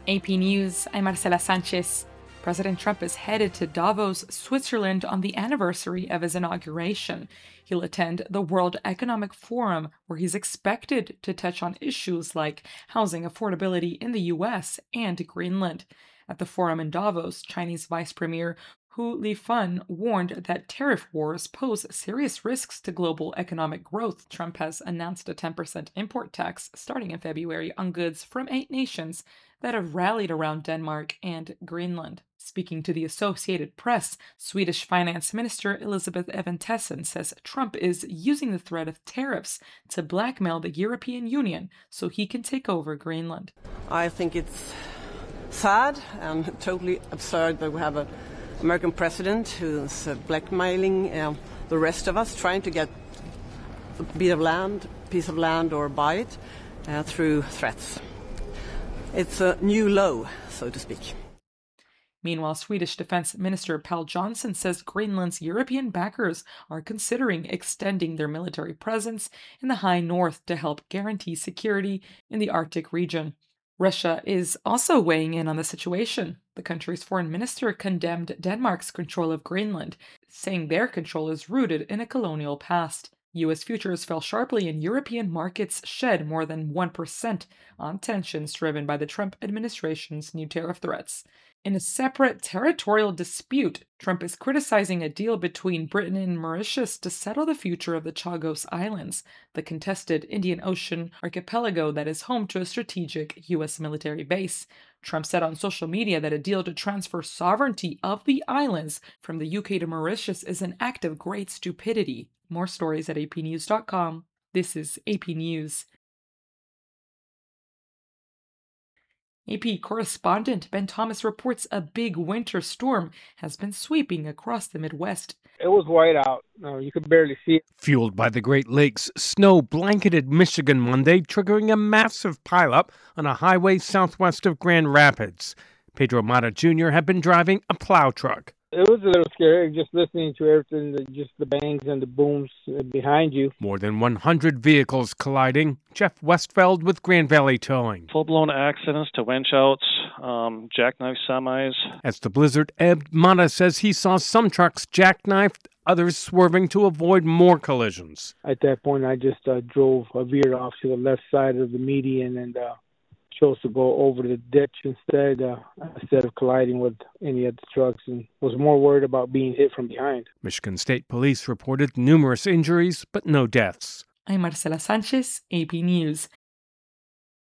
AP News, I'm Marcela Sanchez. President Trump is headed to Davos, Switzerland on the anniversary of his inauguration. He'll attend the World Economic Forum, where he's expected to touch on issues like housing affordability in the US and Greenland. At the forum in Davos, Chinese Vice Premier Hu Lifan warned that tariff wars pose serious risks to global economic growth. Trump has announced a 10% import tax starting in February on goods from 8 nations that have rallied around Denmark and Greenland. Speaking to the Associated Press, Swedish Finance Minister Elisabeth Eventesen says Trump is using the threat of tariffs to blackmail the European Union so he can take over Greenland. I think it's sad and totally absurd that we have an American president who's blackmailing the rest of us, trying to get a piece of land or buy it through threats. It's a new low, so to speak. Meanwhile, Swedish Defense Minister Pal Johnson says Greenland's European backers are considering extending their military presence in the high north to help guarantee security in the Arctic region. Russia is also weighing in on the situation. The country's foreign minister condemned Denmark's control of Greenland, saying their control is rooted in a colonial past. U.S. futures fell sharply and European markets shed more than 1% on tensions driven by the Trump administration's new tariff threats. In a separate territorial dispute, Trump is criticizing a deal between Britain and Mauritius to settle the future of the Chagos Islands, the contested Indian Ocean archipelago that is home to a strategic U.S. military base. Trump said on social media that a deal to transfer sovereignty of the islands from the UK to Mauritius is an act of great stupidity. More stories at apnews.com. This is AP News. AP correspondent Ben Thomas reports a big winter storm has been sweeping across the Midwest. It was white out. No, you could barely see it. Fueled by the Great Lakes, snow blanketed Michigan Monday, triggering a massive pileup on a highway southwest of Grand Rapids. Pedro Mata Jr. had been driving a plow truck. It was a little scary just listening to everything, just the bangs and the booms behind you. More than 100 vehicles colliding. Jeff Westfeld with Grand Valley Towing. Full-blown accidents to winch outs, jackknife semis. As the blizzard ebbed, Mata says he saw some trucks jackknifed, others swerving to avoid more collisions. At that point, I just veered off to the left side of the median and chose to go over the ditch instead of colliding with any of the trucks, and was more worried about being hit from behind. Michigan State Police reported numerous injuries, but no deaths. I'm Marcela Sanchez, AP News.